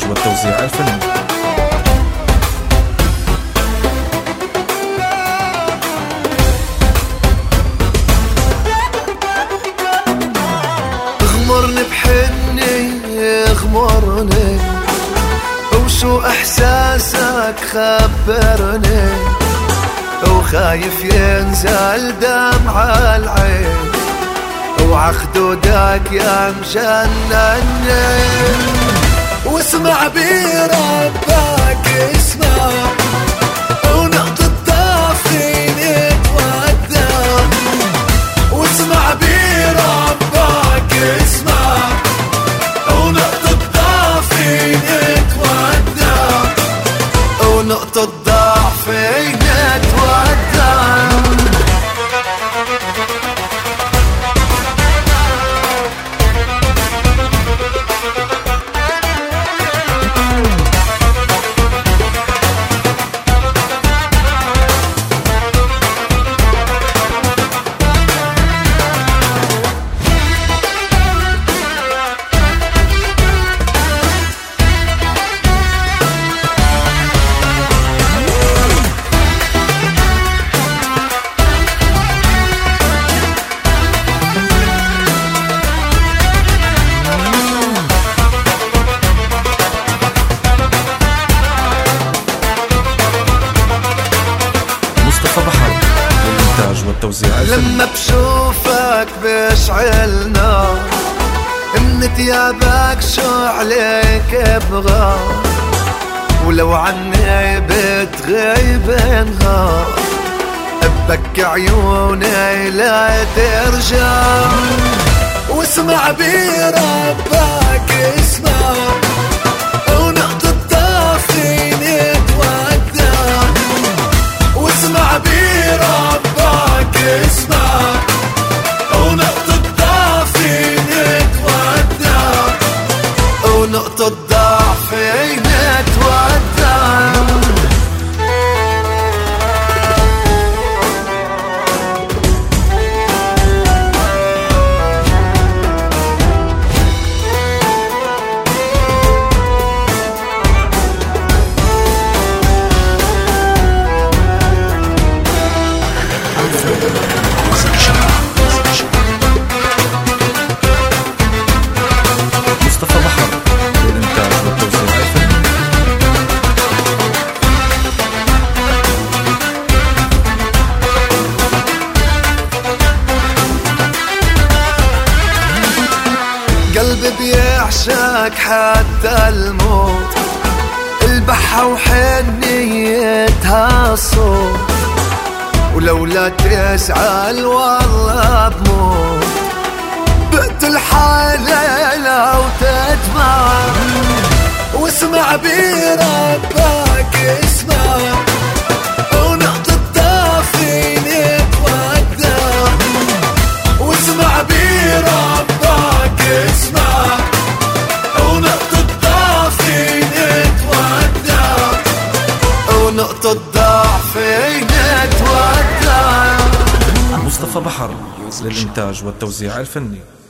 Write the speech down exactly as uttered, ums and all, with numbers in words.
للإنتاج والتوزيع الفني. اغمرني بحني اغمرني، وشو احساسك خبرني، وخايف ينزل دمع العين، وعخدودك يا مجنني، واسمع بربك اسمع، ونقطة ضعفي نتودع، واسمع بربك اسمع، ونقطة ضعفي نتودع، ونقطة ضعفي نتودع. لما بشوفك بشعل نار، من ثيابك شو عليك ابغى، ولو عني بتغيب نهار، ابكي عيوني لا ترجع، واسمع بربك اسمع، ونقطة ضعفي نتودع، واسمع بربك اسمع، ونقطة ضعفي نتودع، ونقطة ضعفي نتودع. قلبي بيعشق حتى الموت، البحة وحنيتها الصوت، ولو لا تزعل والله بموت، بقتل حالي لو تدمع، واسمع بربك اسمع، ونقطة ضعفي نتودع، واسمع بربك اسمع، ونقطة ضعفي نتودع، ونقطة ضعفي نتودع. مصطفى بحر للإنتاج والتوزيع الفني.